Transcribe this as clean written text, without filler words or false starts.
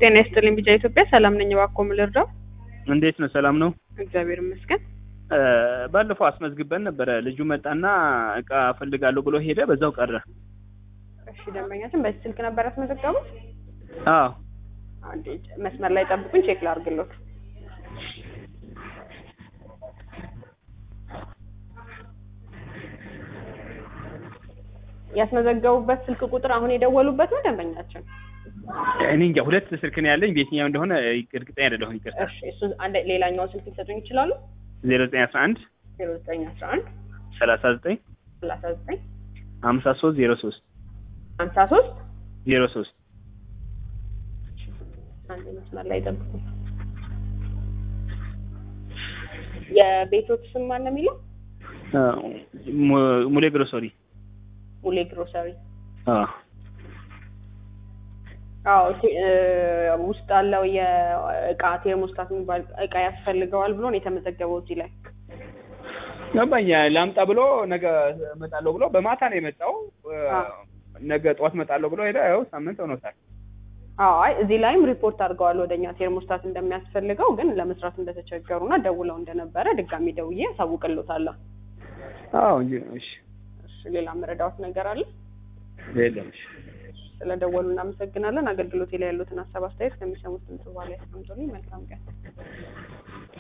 ጤና ይስጥልኝ ቢጫ ኢትዮጵያ ሰላም ነኝ ባኮ ምልርዳው እንዴት ነው ሰላም ነው እግዚአብሔር ይመስገን ባለፈው አስመዝግበን ነበር ልጁ መጣና እቃ ፈልጋለሁ ብሎ ሄደ በዛው ቀረ እሺ ደንበኛችን በዚህ ስልክ ነበር አስመዘገቡት አዎ አንዴ መስመር ላይ ጠብቁኝ ቼክ ላድርግልዎት ያስመዘገቡበት ስልክ ቁጥር አሁን የደወሉበት ነው ደንበኛችን እኔ እንጃ ሁለት ስልክ ነው ያለኝ ቤትኛው እንደሆነ እርግጠኛ አይደለሁም ይቅርታ እሺ እሱ አንድ ሌላኛው ስልክ ሊሰጡኝ ይችላሉ 0911 0911 39 39 5303 53 03 አንዴ መስመር ላይ ጠብቁኝ የቤቶት ስም ማን ነው የሚለው ሙሌ ግሮሰሪ ሙሌ ግሮሰሪ አዎ ውስጥ አለው የእቃ ቴርሞስታት የሚባል እቃ ያስፈልገዋል ብሎ ነው የተመዘገበው እዚህ ላይ ገባኝ ላምጣ ብሎ ነገ እመጣለሁ ብሎ በማታ ነው የመጣው ነገ ጠዋት እመጣለሁ ብሎ ሄደ ያው ሳምንት ሆኖታል አይ እዚህ ላይም ሪፖርት አድርገዋል ወደኛ ቴርሞስታት እንደሚያስፈልገው ግን ለመስራት እንደተቸገሩና ደውለው እንደነበረ ድጋሚ ደውዬ አሳውቅልዎታለሁ አዎ እንጂ እሺ ሌላ መረዳት ነገር አለ የለም እሺ ስለደወሉ እናመሰግናለን አገልግሎት ላይ ያሉትን ሐሳብ አስተያየት ከሚሰሙት በኋላ ያስቀምጡልኝ መልካም ቀን